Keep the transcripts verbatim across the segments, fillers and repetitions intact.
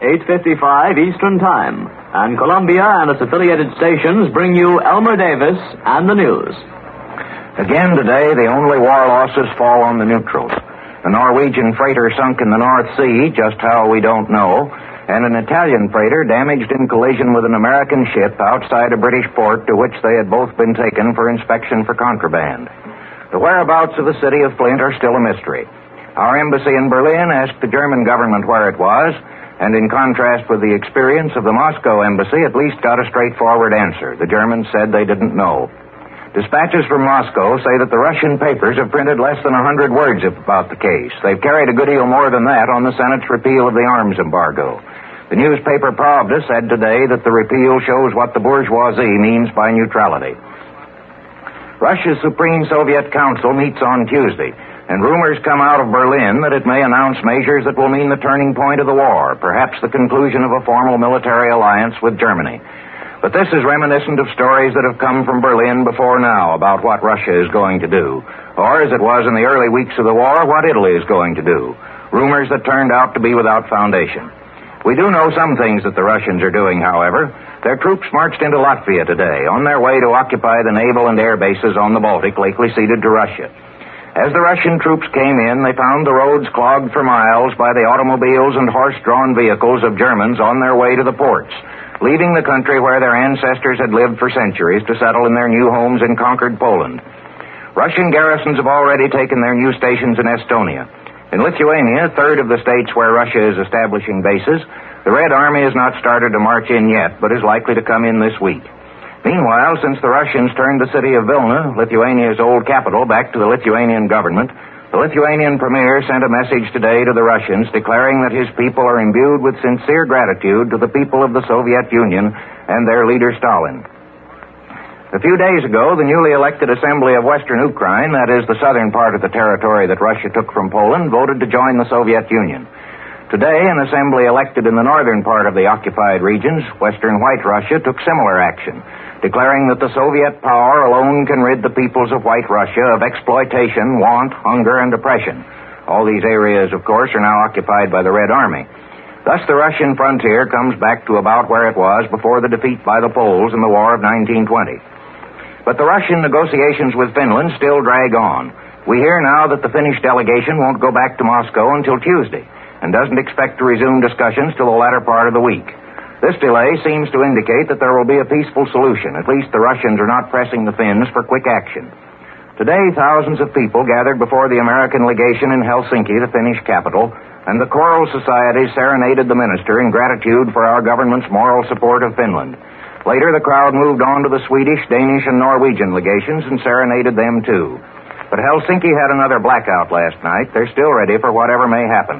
eight fifty-five Eastern Time. And Columbia and its affiliated stations bring you Elmer Davis and the news. Again today, the only war losses fall on the neutrals. A Norwegian freighter sunk in the North Sea, just how we don't know, and an Italian freighter damaged in collision with an American ship outside a British port to which they had both been taken for inspection for contraband. The whereabouts of the city of Flint are still a mystery. Our embassy in Berlin asked the German government where it was, and in contrast with the experience of the Moscow embassy, at least got a straightforward answer. The Germans said they didn't know. Dispatches from Moscow say that the Russian papers have printed less than one hundred words about the case. They've carried a good deal more than that on the Senate's repeal of the arms embargo. The newspaper Pravda said today that the repeal shows what the bourgeoisie means by neutrality. Russia's Supreme Soviet Council meets on Tuesday, and rumors come out of Berlin that it may announce measures that will mean the turning point of the war, perhaps the conclusion of a formal military alliance with Germany. But this is reminiscent of stories that have come from Berlin before now about what Russia is going to do, or, as it was in the early weeks of the war, what Italy is going to do. Rumors that turned out to be without foundation. We do know some things that the Russians are doing, however. Their troops marched into Latvia today, on their way to occupy the naval and air bases on the Baltic, lately ceded to Russia. As the Russian troops came in, they found the roads clogged for miles by the automobiles and horse-drawn vehicles of Germans on their way to the ports, leaving the country where their ancestors had lived for centuries to settle in their new homes in conquered Poland. Russian garrisons have already taken their new stations in Estonia. In Lithuania, third of the states where Russia is establishing bases, the Red Army has not started to march in yet, but is likely to come in this week. Meanwhile, since the Russians turned the city of Vilna, Lithuania's old capital, back to the Lithuanian government, the Lithuanian premier sent a message today to the Russians declaring that his people are imbued with sincere gratitude to the people of the Soviet Union and their leader Stalin. A few days ago, the newly elected Assembly of Western Ukraine, that is the southern part of the territory that Russia took from Poland, voted to join the Soviet Union. Today, an assembly elected in the northern part of the occupied regions, Western White Russia, took similar action, declaring that the Soviet power alone can rid the peoples of White Russia of exploitation, want, hunger, and oppression. All these areas, of course, are now occupied by the Red Army. Thus, the Russian frontier comes back to about where it was before the defeat by the Poles in the War of nineteen twenty. But the Russian negotiations with Finland still drag on. We hear now that the Finnish delegation won't go back to Moscow until Tuesday, and doesn't expect to resume discussions till the latter part of the week. This delay seems to indicate that there will be a peaceful solution. At least the Russians are not pressing the Finns for quick action. Today, thousands of people gathered before the American legation in Helsinki, the Finnish capital, and the choral society serenaded the minister in gratitude for our government's moral support of Finland. Later, the crowd moved on to the Swedish, Danish, and Norwegian legations and serenaded them, too. But Helsinki had another blackout last night. They're still ready for whatever may happen.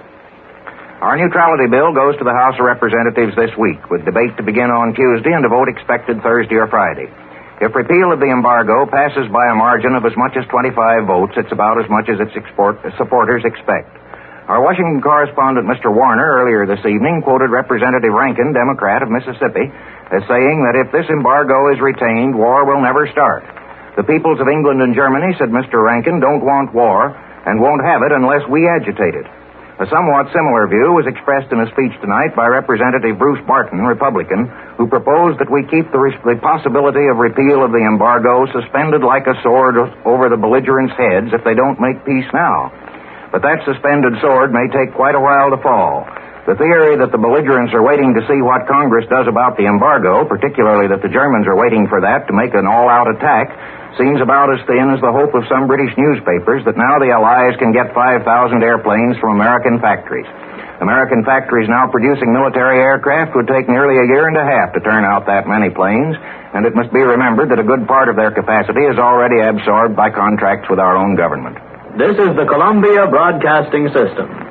Our neutrality bill goes to the House of Representatives this week, with debate to begin on Tuesday and a vote expected Thursday or Friday. If repeal of the embargo passes by a margin of as much as twenty-five votes, it's about as much as its export, supporters expect. Our Washington correspondent, Mister Warner, earlier this evening quoted Representative Rankin, Democrat of Mississippi, as saying that if this embargo is retained, war will never start. The peoples of England and Germany, said Mister Rankin, don't want war and won't have it unless we agitate it. A somewhat similar view was expressed in a speech tonight by Representative Bruce Barton, Republican, who proposed that we keep the, res- the possibility of repeal of the embargo suspended like a sword over the belligerents' heads if they don't make peace now. But that suspended sword may take quite a while to fall. The theory that the belligerents are waiting to see what Congress does about the embargo, particularly that the Germans are waiting for that to make an all-out attack, seems about as thin as the hope of some British newspapers that now the Allies can get five thousand airplanes from American factories. American factories now producing military aircraft would take nearly a year and a half to turn out that many planes, and it must be remembered that a good part of their capacity is already absorbed by contracts with our own government. This is the Columbia Broadcasting System.